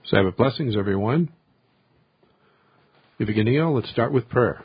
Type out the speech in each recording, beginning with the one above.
Sabbath blessings, everyone. We begin now. Let's start with prayer.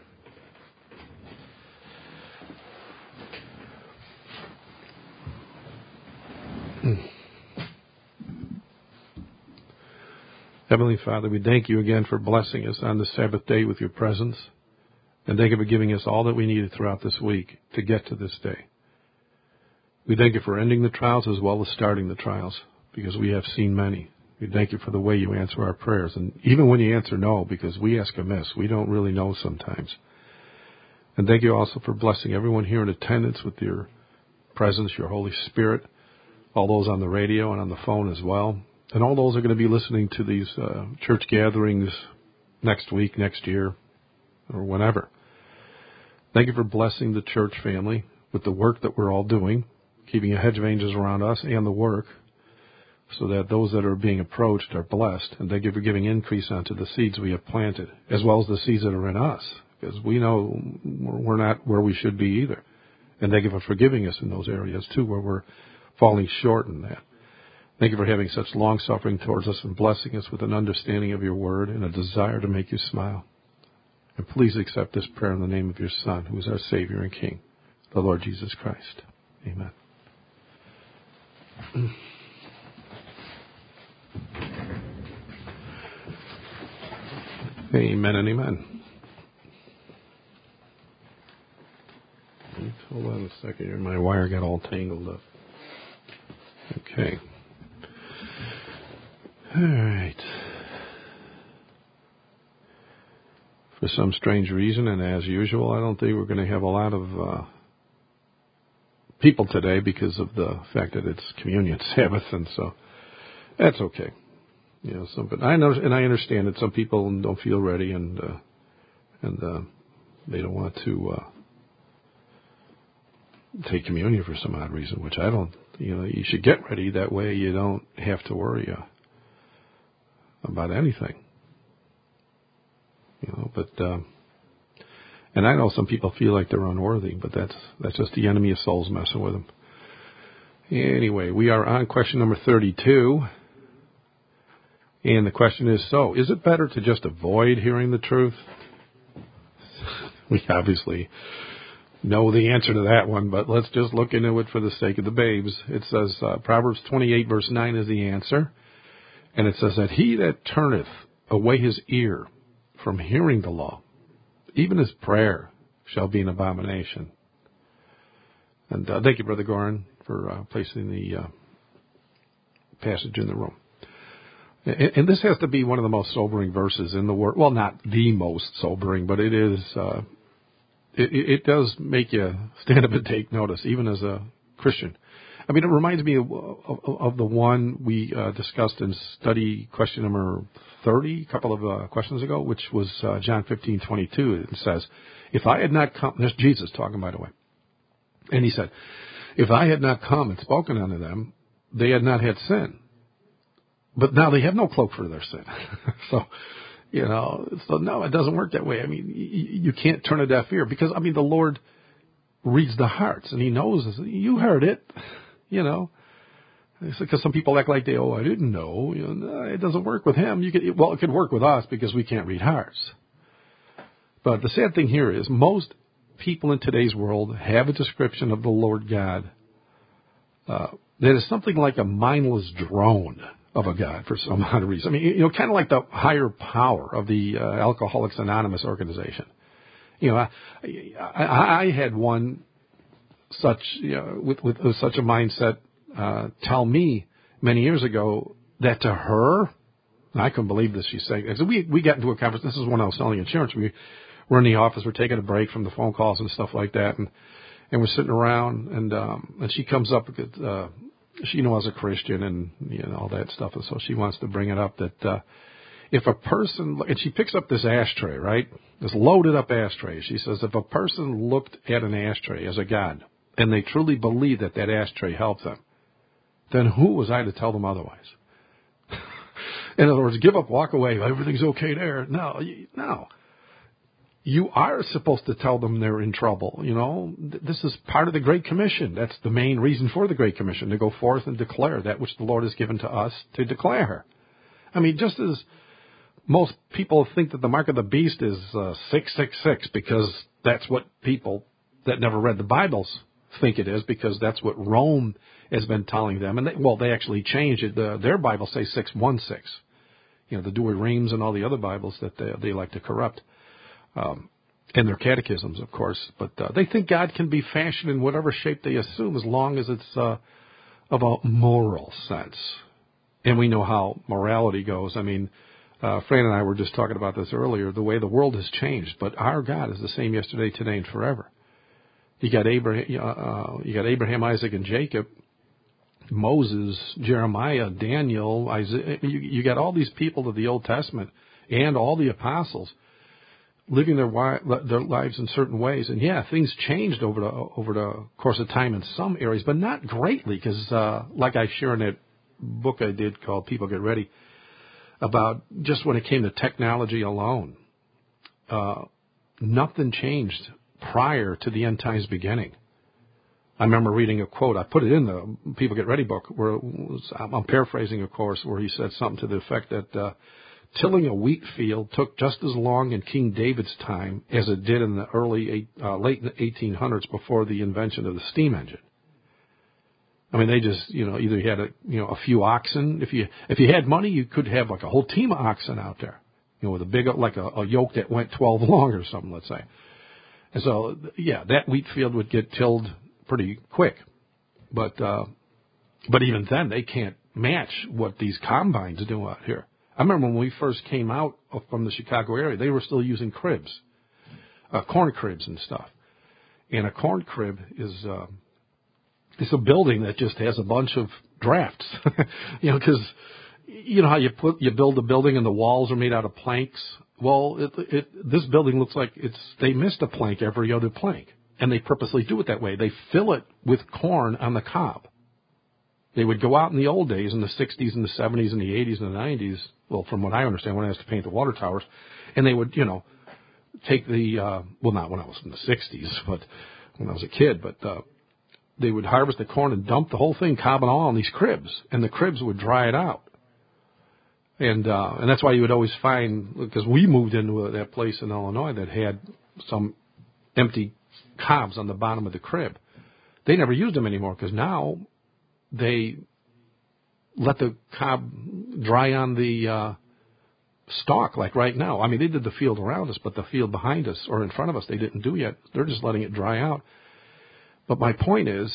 Heavenly Father, we thank you again for blessing us on this Sabbath day with your presence, and thank you for giving us all that we needed throughout this week to get to this day. We thank you for ending the trials as well as starting the trials, because we have seen many. We thank you for the way you answer our prayers. And even when you answer no, because we ask amiss, we don't really know sometimes. And thank you also for blessing everyone here in attendance with your presence, your Holy Spirit, all those on the radio and on the phone as well. And all those are going to be listening to these church gatherings next week, next year, or whenever. Thank you for blessing the church family with the work that we're all doing, keeping a hedge of angels around us and the work, so that those that are being approached are blessed. And thank you for giving increase onto the seeds we have planted, as well as the seeds that are in us, because we know we're not where we should be either. And thank you for forgiving us in those areas, too, where we're falling short in that. Thank you for having such long-suffering towards us and blessing us with an understanding of your word and a desire to make you smile. And please accept this prayer in the name of your Son, who is our Savior and King, the Lord Jesus Christ. Amen. Amen and amen. Hold on a second here. My wire got all tangled up. Okay. All right. For some strange reason, and as usual, I don't think we're going to have a lot of people today because of the fact that it's Communion Sabbath, and so that's okay. You know, but I know, and I understand that some people don't feel ready, and they don't want to take communion for some odd reason, which I don't. You know, you should get ready, that way you don't have to worry about anything. You know, but and I know some people feel like they're unworthy, but that's just the enemy of souls messing with them. Anyway, we are on question number 32. And the question is, so, is it better to just avoid hearing the truth? We obviously know the answer to that one, but let's just look into it for the sake of the babes. It says, Proverbs 28, verse 9 is the answer. And it says that he that turneth away his ear from hearing the law, even his prayer shall be an abomination. And thank you, Brother Gorin, for placing the passage in the room. And this has to be one of the most sobering verses in the Word. Well, not the most sobering, but it is. It does make you stand up and take notice, even as a Christian. I mean, it reminds me of the one we discussed in study question number 30, a couple of questions ago, which was John 15:22. It says, "If I had not come," there's Jesus talking, by the way, and he said, "If I had not come and spoken unto them, they had not had sin. But now they have no cloak for their sin." So, you know, no, it doesn't work that way. I mean, you can't turn a deaf ear because, I mean, the Lord reads the hearts and he knows this. You heard it, you know. Because some people act like I didn't know. You know, no, it doesn't work with him. It could work with us because we can't read hearts. But the sad thing here is most people in today's world have a description of the Lord God that is something like a mindless drone of a God for some odd reason. I mean, you know, kind of like the higher power of the Alcoholics Anonymous organization. You know, I had one such, you know, with such a mindset tell me many years ago that to her, and I couldn't believe this, she's saying, because we got into a conference. This is when I was selling insurance. We were in the office. We're taking a break from the phone calls and stuff like that, and we're sitting around, and she comes up with she knows a Christian and, you know, all that stuff, and so she wants to bring it up that if a person, and she picks up this ashtray, right, this loaded up ashtray. She says if a person looked at an ashtray as a God and they truly believed that that ashtray helped them, then who was I to tell them otherwise? In other words, give up, walk away, everything's okay there. No. You are supposed to tell them they're in trouble. You know, this is part of the Great Commission. That's the main reason for the Great Commission, to go forth and declare that which the Lord has given to us to declare. I mean, just as most people think that the mark of the beast is 666 because that's what people that never read the Bibles think it is, because that's what Rome has been telling them. And they actually changed it. Their Bibles say 616. The Douay-Rheims and all the other Bibles that they like to corrupt. And their catechisms, of course. But they think God can be fashioned in whatever shape they assume, as long as it's of a moral sense. And we know how morality goes. I mean, Fran and I were just talking about this earlier, the way the world has changed. But our God is the same yesterday, today, and forever. You got Abraham, Isaac, and Jacob, Moses, Jeremiah, Daniel, Isaiah. You got all these people of the Old Testament and all the apostles living their lives in certain ways. And things changed over the course of time in some areas, but not greatly, because like I share in that book I did called People Get Ready, about just when it came to technology alone, nothing changed prior to the end times beginning. I remember reading a quote. I put it in the People Get Ready book, where I'm paraphrasing, of course, where he said something to the effect that tilling a wheat field took just as long in King David's time as it did in the late 1800s before the invention of the steam engine. I mean, they just, either you had a few oxen. If you had money, you could have like a whole team of oxen out there, with a big, like a yoke that went 12 long or something, let's say. And so, that wheat field would get tilled pretty quick. But even then, they can't match what these combines do out here. I remember when we first came out from the Chicago area, they were still using cribs, corn cribs and stuff. And a corn crib is it's a building that just has a bunch of drafts, because how you build a building and the walls are made out of planks. Well, this building looks like they missed a plank every other plank, and they purposely do it that way. They fill it with corn on the cob. They would go out in the old days, in the 60s and the 70s and the 80s and the 90s, well, from what I understand, when I used to paint the water towers, and they would, take the, not when I was in the 60s, but when I was a kid, but they would harvest the corn and dump the whole thing, cob and all, in these cribs, and the cribs would dry it out. And that's why you would always find, because we moved into that place in Illinois that had some empty cobs on the bottom of the crib. They never used them anymore, because now they let the cob dry on the stalk, like right now. I mean, they did the field around us, but the field behind us or in front of us, they didn't do yet. They're just letting it dry out. But my point is,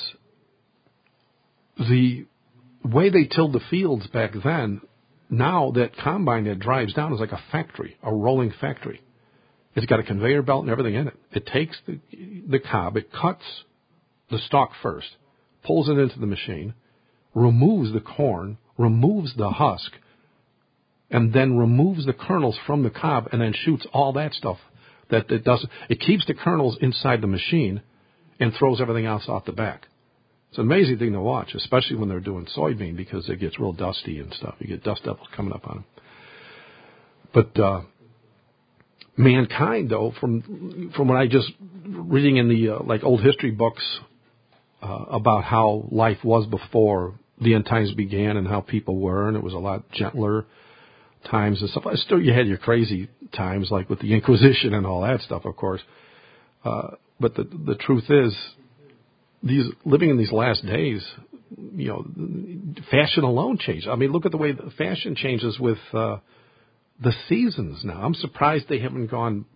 the way they tilled the fields back then, now that combine that drives down is like a factory, a rolling factory. It's got a conveyor belt and everything in it. It takes the cob, it cuts the stalk first, pulls it into the machine, removes the corn, removes the husk, and then removes the kernels from the cob, and then shoots all that stuff that it doesn't. It keeps the kernels inside the machine and throws everything else out the back. It's an amazing thing to watch, especially when they're doing soybean, because it gets real dusty and stuff. You get dust devils coming up on them. But mankind, though, from what I just reading in the old history books about how life was before the end times began and how people were, and it was a lot gentler times and stuff. Still, you had your crazy times, like with the Inquisition and all that stuff, of course. But the truth is, living in these last days, fashion alone changed. I mean, look at the way the fashion changes with the seasons now. I'm surprised they haven't gone,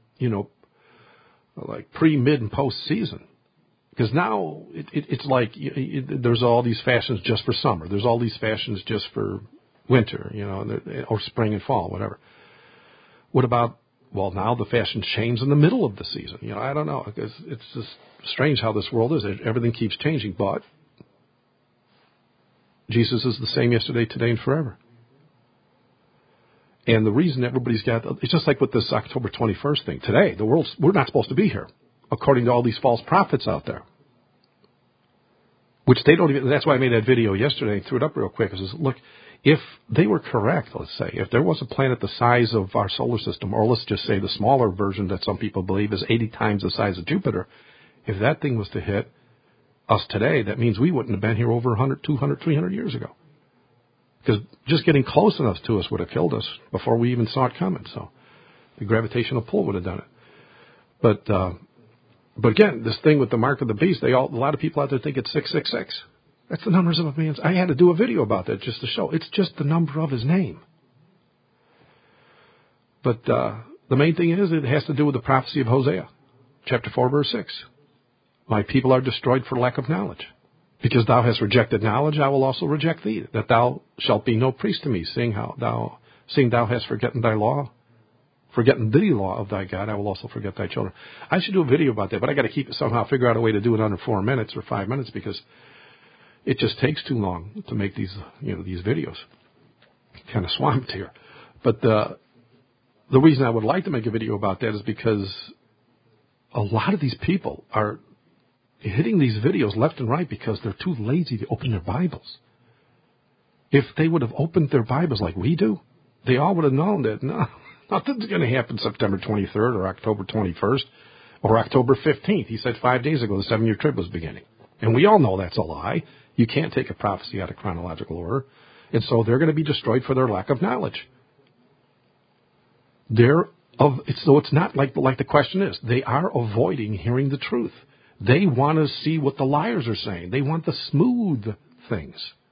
like pre, mid, and post season. Because now it's like there's all these fashions just for summer. There's all these fashions just for winter, or spring and fall, whatever. What about, now the fashion changes in the middle of the season. I don't know. It's just strange how this world is. Everything keeps changing, but Jesus is the same yesterday, today, and forever. And the reason everybody's it's just like with this October 21st thing. Today, we're not supposed to be here, according to all these false prophets out there. Which they don't even, that's why I made that video yesterday and threw it up real quick. I says, look, if they were correct, let's say, if there was a planet the size of our solar system, or let's just say the smaller version that some people believe is 80 times the size of Jupiter, if that thing was to hit us today, that means we wouldn't have been here over 100, 200, 300 years ago. because just getting close enough to us would have killed us before we even saw it coming. So the gravitational pull would have done it. But again, this thing with the mark of the beast, a lot of people out there think it's 666. That's the numbers of a man's. I had to do a video about that just to show it's just the number of his name. But the main thing is it has to do with the prophecy of Hosea, chapter 4, verse 6. My people are destroyed for lack of knowledge. Because thou hast rejected knowledge, I will also reject thee, that thou shalt be no priest to me, seeing thou hast forgotten thy law, forgotten the law of thy God, I will also forget thy children. I should do a video about that, but I got to keep it somehow, figure out a way to do it under 4 minutes or 5 minutes, because it just takes too long to make these videos. Kind of swamped here. But the reason I would like to make a video about that is because a lot of these people are hitting these videos left and right because they're too lazy to open their Bibles. If they would have opened their Bibles like we do, they all would have known that nothing's going to happen September 23rd or October 21st or October 15th. He said 5 days ago the 7-year trib was beginning. And we all know that's a lie. You can't take a prophecy out of chronological order. And so they're going to be destroyed for their lack of knowledge. So it's not like the question is. They are avoiding hearing the truth. They want to see what the liars are saying. They want the smooth things.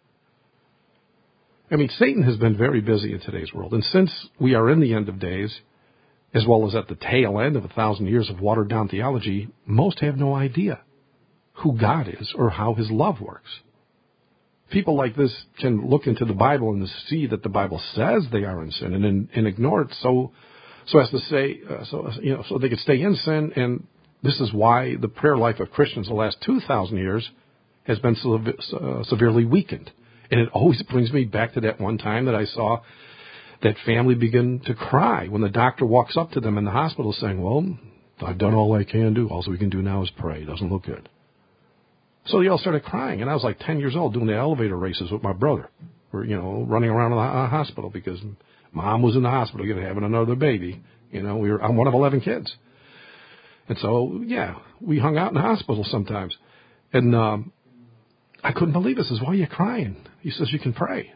I mean, Satan has been very busy in today's world. And since we are in the end of days, as well as at the tail end of 1,000 years of watered-down theology, most have no idea who God is or how his love works. People like this can look into the Bible and see that the Bible says they are in sin and ignore it so as to say, so they could stay in sin. And this is why the prayer life of Christians the last 2,000 years has been severely weakened. And it always brings me back to that one time that I saw that family begin to cry when the doctor walks up to them in the hospital saying, well, I've done all I can do. All we can do now is pray. It doesn't look good. So they all started crying. And I was like 10 years old doing the elevator races with my brother. We're, running around the hospital because Mom was in the hospital having another baby. I'm one of 11 kids. And so, we hung out in the hospital sometimes. And I couldn't believe it. I says, why are you crying? He says, you can pray.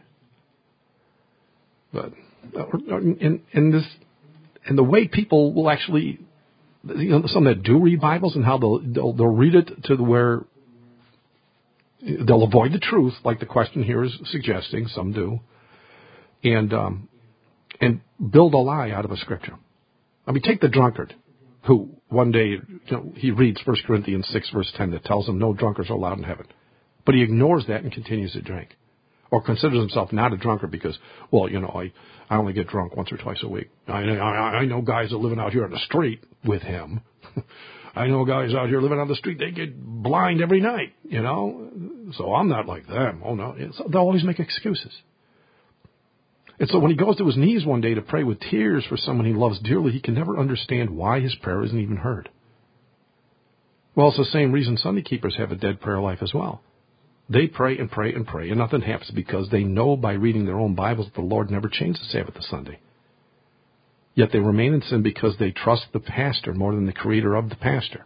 But in the way people will actually, some that do read Bibles and how they'll read it to where they'll avoid the truth, like the question here is suggesting, some do, and build a lie out of a scripture. I mean, take the drunkard, who one day, he reads 1 Corinthians 6, verse 10, that tells him no drunkards are allowed in heaven. But he ignores that and continues to drink. Or considers himself not a drunkard because, I only get drunk once or twice a week. I know guys that living out here on the street with him. I know guys out here living on the street, they get blind every night, So I'm not like them. Oh, no. They'll always make excuses. And so when he goes to his knees one day to pray with tears for someone he loves dearly, he can never understand why his prayer isn't even heard. Well, it's the same reason Sunday keepers have a dead prayer life as well. They pray and pray and pray, and nothing happens because they know by reading their own Bibles that the Lord never changed the Sabbath to Sunday. Yet they remain in sin because they trust the pastor more than the creator of the pastor.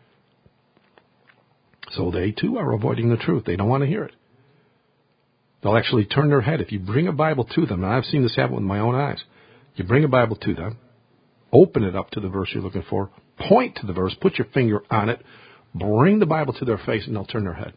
So they, too, are avoiding the truth. They don't want to hear it. They'll actually turn their head. If you bring a Bible to them, and I've seen this happen with my own eyes, you bring a Bible to them, open it up to the verse you're looking for, point to the verse, put your finger on it, bring the Bible to their face, and they'll turn their head.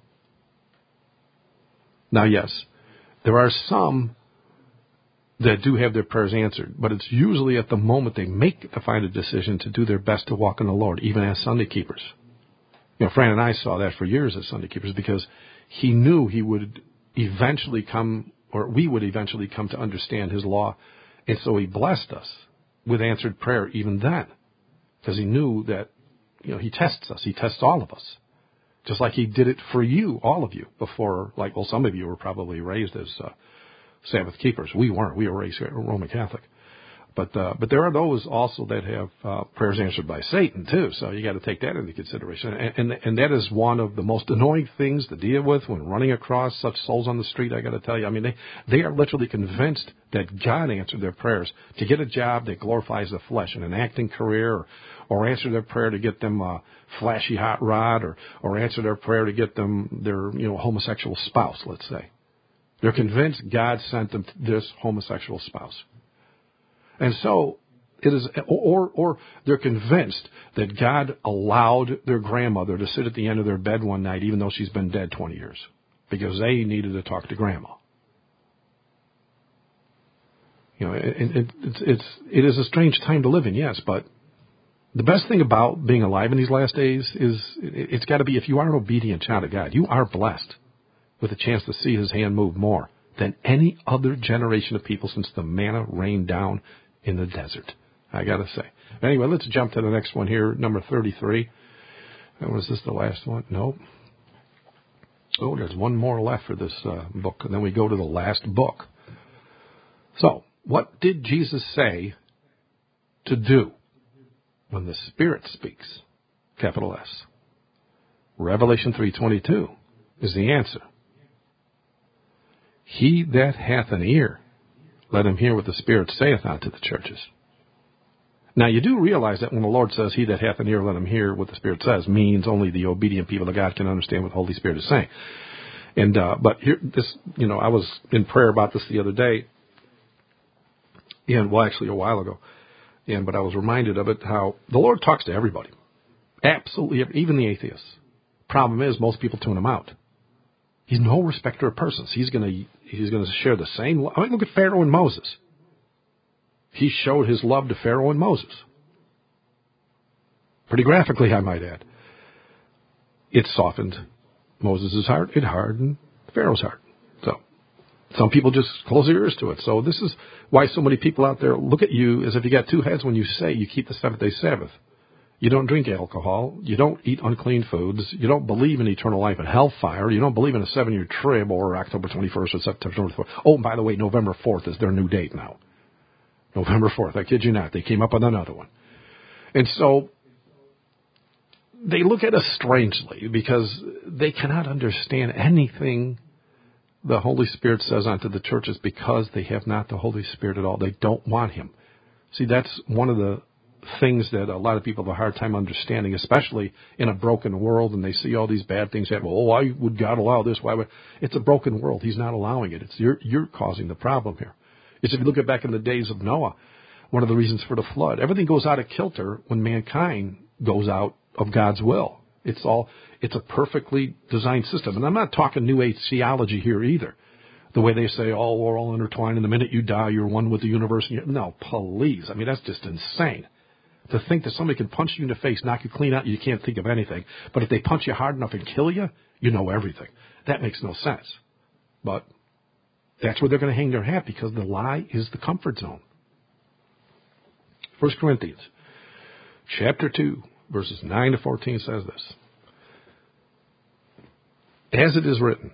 Now, yes, there are some that do have their prayers answered, but it's usually at the moment they make the final decision to do their best to walk in the Lord, even as Sunday keepers. Fran and I saw that for years as Sunday keepers because he knew he would eventually come, or we would eventually come to understand his law, and so he blessed us with answered prayer even then, because he knew that, he tests us. He tests all of us. Just like he did it for you, all of you, before, some of you were probably raised as Sabbath keepers. We weren't. We were raised Roman Catholic. But there are those also that have prayers answered by Satan, too. So you got to take that into consideration. And that is one of the most annoying things to deal with when running across such souls on the street, I got to tell you. I mean, they are literally convinced that God answered their prayers to get a job that glorifies the flesh in an acting career, or answer their prayer to get them a flashy hot rod, or answer their prayer to get them their homosexual spouse, let's say. They're convinced God sent them this homosexual spouse. And so it is, or they're convinced that God allowed their grandmother to sit at the end of their bed one night, even though she's been dead 20 years, because they needed to talk to grandma. You know, it is a strange time to live in, yes, but the best thing about being alive in these last days is it's got to be, if you are an obedient child of God, you are blessed with a chance to see his hand move more than any other generation of people since the manna rained down in the desert, I got to say. Anyway, let's jump to the next one here, number 33. Was this the last one? Nope. Oh, there's one more left for this book, and then we go to the last book. So, what did Jesus say to do when the Spirit speaks? Capital S. Revelation 3:22 is the answer. He that hath an ear, let him hear what the Spirit saith unto the churches. Now, you do realize that when the Lord says, he that hath an ear, let him hear what the Spirit says, means only the obedient people of God can understand what the Holy Spirit is saying. And but here, this, I was in prayer about this the other day, and well, actually a while ago, but I was reminded of it, how the Lord talks to everybody, absolutely, even the atheists. Problem is, most people tune him out. He's no respecter of persons. He's going to share the same. I mean, look at Pharaoh and Moses. He showed his love to Pharaoh and Moses. Pretty graphically, I might add. It softened Moses' heart. It hardened Pharaoh's heart. So some people just close their ears to it. So this is why so many people out there look at you as if you got two heads when you say you keep the seventh-day Sabbath. You don't drink alcohol. You don't eat unclean foods. You don't believe in eternal life and hellfire. You don't believe in a 7-year trib or October 21st or September 24th. Oh, and by the way, November 4th is their new date now. November 4th. I kid you not. They came up with another one. And so they look at us strangely because they cannot understand anything the Holy Spirit says unto the churches because they have not the Holy Spirit at all. They don't want him. See, that's one of the things that a lot of people have a hard time understanding, especially in a broken world, and they see all these bad things happen. Oh, why would God allow this? Why would? It's a broken world. He's not allowing it. It's you're causing the problem here. It's if you look at back in the days of Noah, one of the reasons for the flood, everything goes out of kilter when mankind goes out of God's will. It's a perfectly designed system. And I'm not talking New Age theology here either. The way they say, oh, we're all intertwined, and the minute you die, you're one with the universe. No, please. I mean, that's just insane. To think that somebody can punch you in the face, knock you clean out, you can't think of anything. But if they punch you hard enough and kill you, you know everything. That makes no sense. But that's where they're going to hang their hat because the lie is the comfort zone. 1 Corinthians chapter 2, verses 9 to 14 says this. As it is written,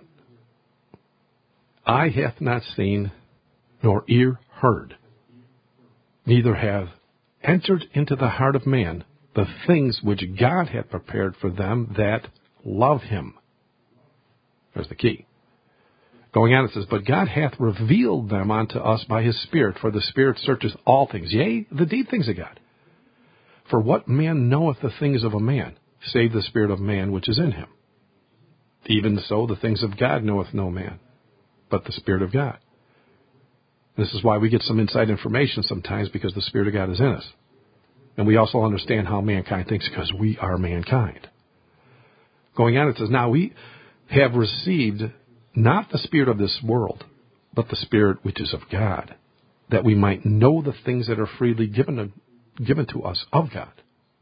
eye hath not seen, nor ear heard, neither have entered into the heart of man the things which God hath prepared for them that love him. There's the key. Going on, it says, but God hath revealed them unto us by his Spirit, for the Spirit searcheth all things, yea, the deep things of God. For what man knoweth the things of a man, save the spirit of man which is in him? Even so, the things of God knoweth no man, but the Spirit of God. This is why we get some inside information sometimes, because the Spirit of God is in us. And we also understand how mankind thinks because we are mankind. Going on, it says, now we have received not the spirit of this world, but the Spirit which is of God, that we might know the things that are freely given to us of God,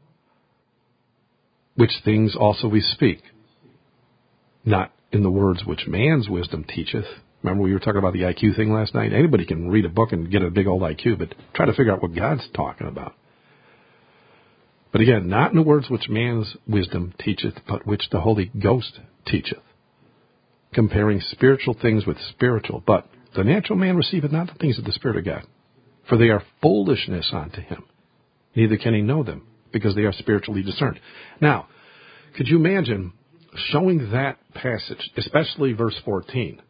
which things also we speak, not in the words which man's wisdom teacheth. Remember we were talking about the IQ thing last night? Anybody can read a book and get a big old IQ, but try to figure out what God's talking about. But again, not in the words which man's wisdom teacheth, but which the Holy Ghost teacheth, comparing spiritual things with spiritual. But the natural man receiveth not the things of the Spirit of God, for they are foolishness unto him. Neither can he know them, because they are spiritually discerned. Now, could you imagine showing that passage, especially verse 14,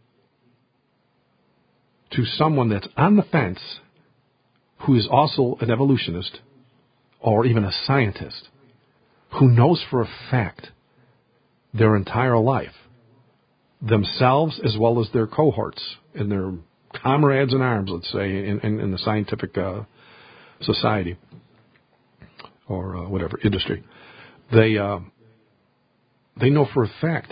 to someone that's on the fence, who is also an evolutionist, or even a scientist, who knows for a fact their entire life themselves as well as their cohorts and their comrades in arms, let's say, in the scientific society or whatever industry. They know for a fact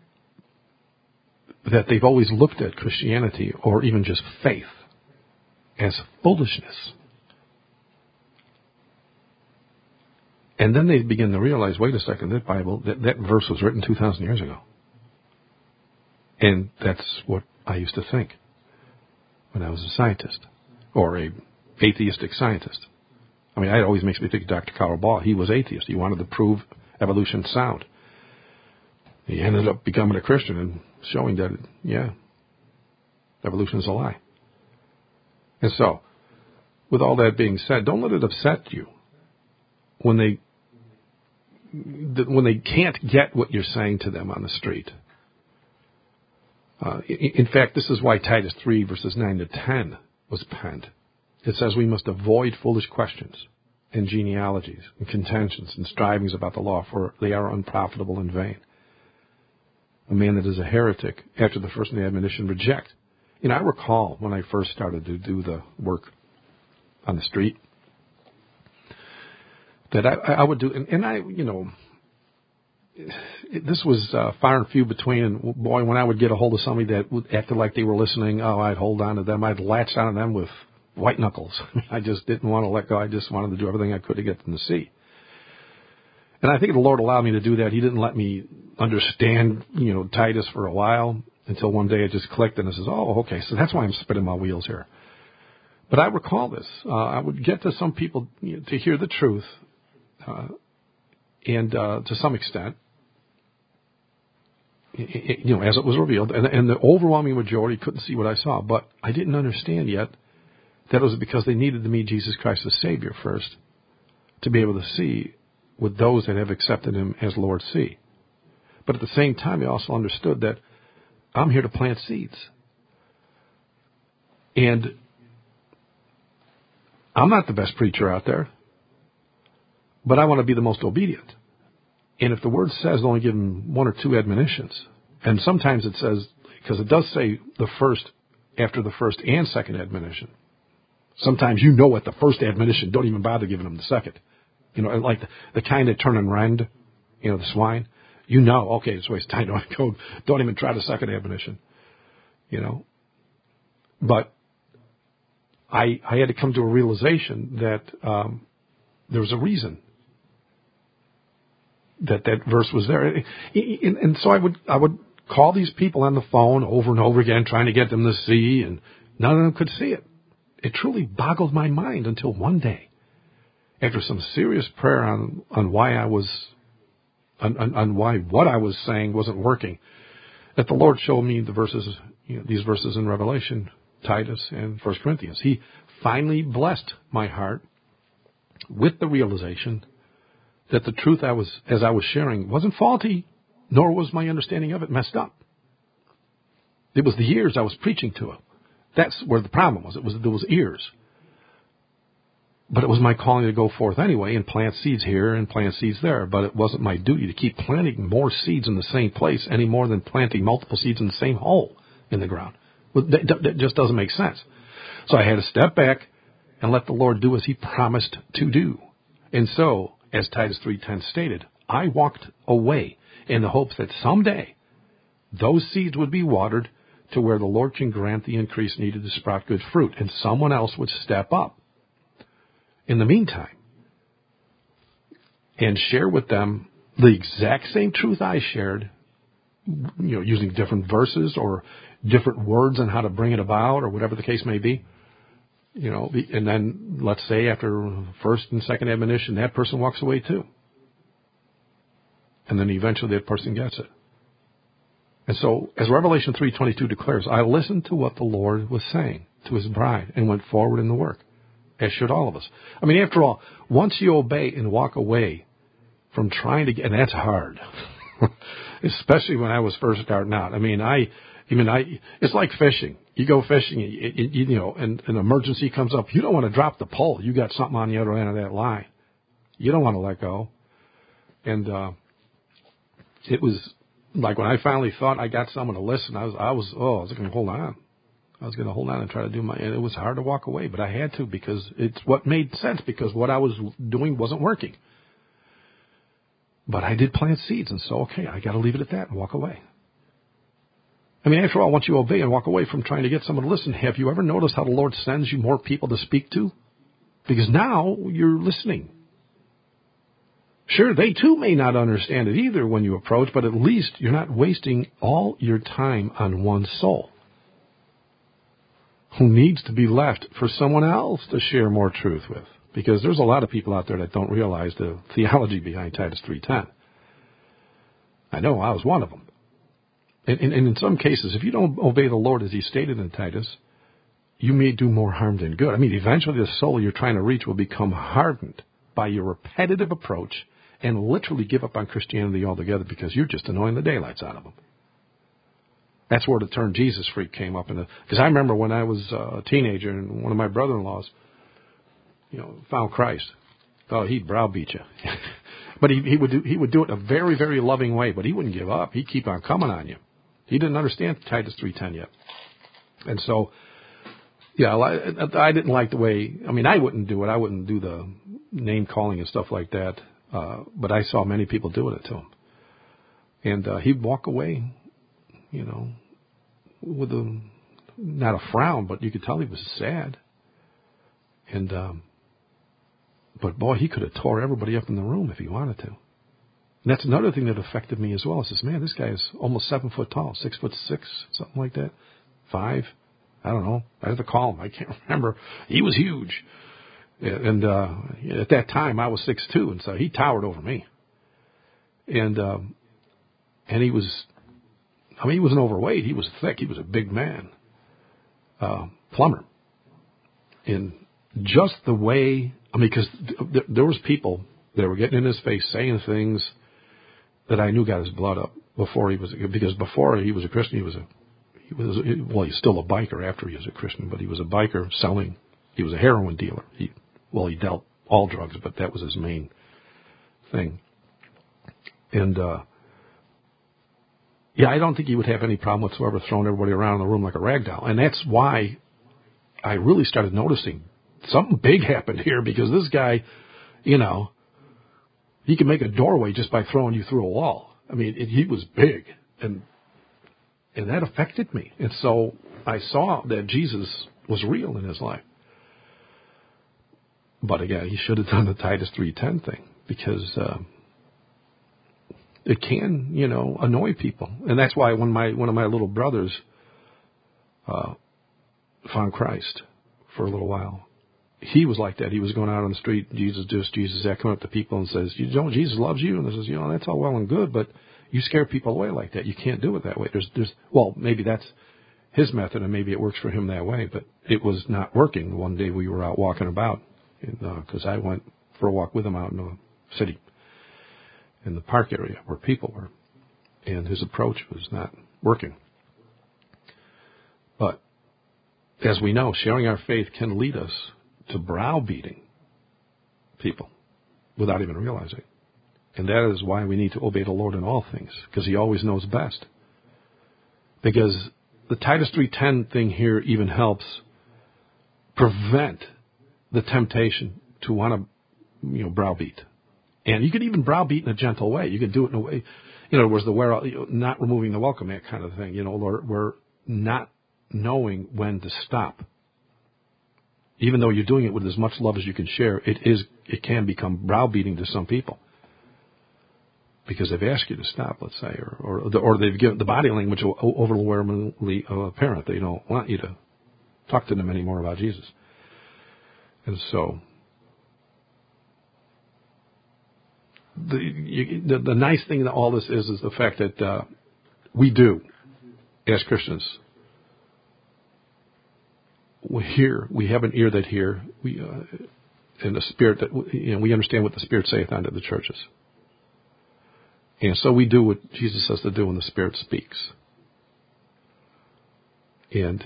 that they've always looked at Christianity or even just faith as foolishness. And then they begin to realize, wait a second, that Bible, that verse was written 2,000 years ago. And that's what I used to think when I was a scientist or a atheistic scientist. I mean, it always makes me think of Dr. Karl Ball. He was atheist. He wanted to prove evolution sound. He ended up becoming a Christian and showing that, evolution is a lie. And so, with all that being said, don't let it upset you when they can't get what you're saying to them on the street. In fact, this is why Titus 3, verses 9 to 10 was penned. It says we must avoid foolish questions and genealogies and contentions and strivings about the law, for they are unprofitable and vain. A man that is a heretic, after the first admonition, reject. I recall when I first started to do the work on the street that I would do, this was far and few between. And boy, when I would get a hold of somebody that acted like they were listening, I'd hold on to them. I'd latch on to them with white knuckles. I just didn't want to let go. I just wanted to do everything I could to get them to see. And I think the Lord allowed me to do that. He didn't let me understand, Titus for a while until one day it just clicked and it says, oh, okay, so that's why I'm spinning my wheels here. But I recall this. I would get to some people to hear the truth, and to some extent, as it was revealed, and the overwhelming majority couldn't see what I saw. But I didn't understand yet that it was because they needed to meet Jesus Christ as Savior first to be able to see what those that have accepted Him as Lord see. But at the same time, I also understood that I'm here to plant seeds. And I'm not the best preacher out there, but I want to be the most obedient. And if the Word says only give them one or two admonitions, and sometimes it says, because it does say the first, after the first and second admonition. Sometimes at the first admonition, don't even bother giving them the second. Like the kind that turn and rend, the swine. Okay, it's a waste of time. Don't even try the second admonition. But I had to come to a realization that there was a reason that verse was there. And so I would call these people on the phone over and over again, trying to get them to see, and none of them could see it. It truly boggled my mind until one day, after some serious prayer on why I was, on why what I was saying wasn't working, that the Lord showed me the verses, these verses in Revelation, Titus, and 1 Corinthians. He finally blessed my heart with the realization that the truth as I was sharing wasn't faulty, nor was my understanding of it messed up. It was the ears I was preaching to. That's where the problem was. There was ears. But it was my calling to go forth anyway and plant seeds here and plant seeds there. But it wasn't my duty to keep planting more seeds in the same place any more than planting multiple seeds in the same hole in the ground. That just doesn't make sense. So I had to step back and let the Lord do as He promised to do. And so, as Titus 3:10 stated, I walked away in the hopes that someday those seeds would be watered to where the Lord can grant the increase needed to sprout good fruit, and someone else would step up in the meantime and share with them the exact same truth I shared, using different verses or different words on how to bring it about or whatever the case may be. And then let's say after first and second admonition, that person walks away too. And then eventually that person gets it. And so, as Revelation 3:22 declares, I listened to what the Lord was saying to His bride and went forward in the work, as should all of us. I mean, after all, once you obey and walk away from trying to get, and that's hard, especially when I was first starting out. It's like fishing. You go fishing, and an emergency comes up. You don't want to drop the pole. You got something on the other end of that line. You don't want to let go. And it was like when I finally thought I got someone to listen, I was going to hold on. I was going to hold on and try to do and it was hard to walk away, but I had to because it's what made sense because what I was doing wasn't working. But I did plant seeds, and so, okay, I got to leave it at that and walk away. I mean, after all, once you obey and walk away from trying to get someone to listen, have you ever noticed how the Lord sends you more people to speak to? Because now you're listening. Sure, they too may not understand it either when you approach, but at least you're not wasting all your time on one soul who needs to be left for someone else to share more truth with. Because there's a lot of people out there that don't realize the theology behind Titus 3:10. I know I was one of them. And in some cases, if you don't obey the Lord as he stated in Titus, you may do more harm than good. I mean, eventually the soul you're trying to reach will become hardened by your repetitive approach and literally give up on Christianity altogether because you're just annoying the daylights out of them. That's where the term Jesus freak came up. Because I remember when I was a teenager and one of my brother-in-laws, found Christ. Oh, he'd browbeat you. But he would do it in a very, very loving way, but he wouldn't give up. He'd keep on coming on you. He didn't understand Titus 3:10 yet. And so, I didn't like the way, I wouldn't do it. I wouldn't do the name calling and stuff like that. But I saw many people doing it to him. And he'd walk away, with not a frown, but you could tell he was sad. And, but boy, he could have tore everybody up in the room if he wanted to. And that's another thing that affected me as well. I says, man, this guy is almost 7 foot tall, 6'6", something like that. 5, I don't know. I have to call him. I can't remember. He was huge. And at that time, I was 6'2", and so he towered over me. And he was, he wasn't overweight. He was thick. He was a big man. Plumber. And just the way, because there was people that were getting in his face saying things that I knew got his blood up because before he was a Christian, he's still a biker after he was a Christian, but he was a biker he was a heroin dealer. He dealt all drugs, but that was his main thing. And, I don't think he would have any problem whatsoever throwing everybody around in the room like a rag doll. And that's why I really started noticing something big happened here because this guy, he could make a doorway just by throwing you through a wall. He was big, and that affected me. And so I saw that Jesus was real in his life. But again, he should have done the Titus 3:10 thing because it can, annoy people. And that's why when one of my little brothers found Christ for a little while, he was like that. He was going out on the street, Jesus this, Jesus that, coming up to people and says, Jesus loves you. And I says, that's all well and good, but you scare people away like that. You can't do it that way. Maybe that's his method and maybe it works for him that way, but it was not working. One day we were out walking about because I went for a walk with him out in the city, in the park area where people were, and his approach was not working. But as we know, sharing our faith can lead us to browbeating people without even realizing. And that is why we need to obey the Lord in all things, because he always knows best. Because the Titus 3:10 thing here even helps prevent the temptation to want to, browbeat. And you could even browbeat in a gentle way. You could do it in a way, whereas not removing the welcome mat kind of thing. We're not knowing when to stop. Even though you're doing it with as much love as you can share, it can become browbeating to some people because they've asked you to stop, let's say, or they've given the body language overwhelmingly apparent. They don't want you to talk to them anymore about Jesus. And so the nice thing that all this is the fact that we do, as Christians, we have an ear that hear, and the Spirit that we understand what the Spirit saith unto the churches. And so we do what Jesus says to do when the Spirit speaks. And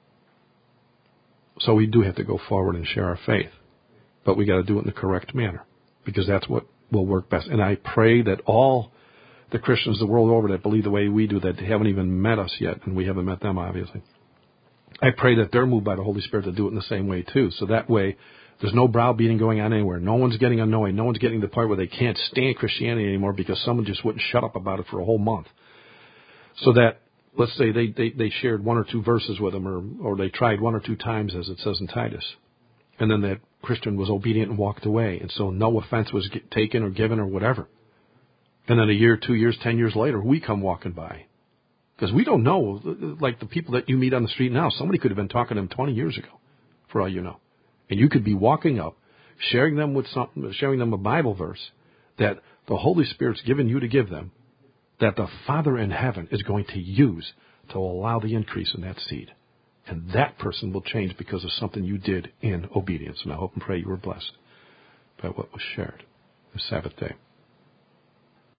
so we do have to go forward and share our faith. But we got to do it in the correct manner, because that's what will work best. And I pray that all the Christians the world over that believe the way we do, that haven't even met us yet, and we haven't met them, obviously. I pray that they're moved by the Holy Spirit to do it in the same way, too. So that way, there's no browbeating going on anywhere. No one's getting annoyed. No one's getting to the point where they can't stand Christianity anymore because someone just wouldn't shut up about it for a whole month. So that, let's say they shared one or two verses with them, or they tried one or two times, as it says in Titus. And then that Christian was obedient and walked away. And so no offense was taken or given or whatever. And then a year, 2 years, 10 years later, we come walking by. Because we don't know, like the people that you meet on the street now, somebody could have been talking to them 20 years ago, for all you know. And you could be walking up, sharing them a Bible verse that the Holy Spirit's given you to give them, that the Father in heaven is going to use to allow the increase in that seed. And that person will change because of something you did in obedience. And I hope and pray you were blessed by what was shared this Sabbath day.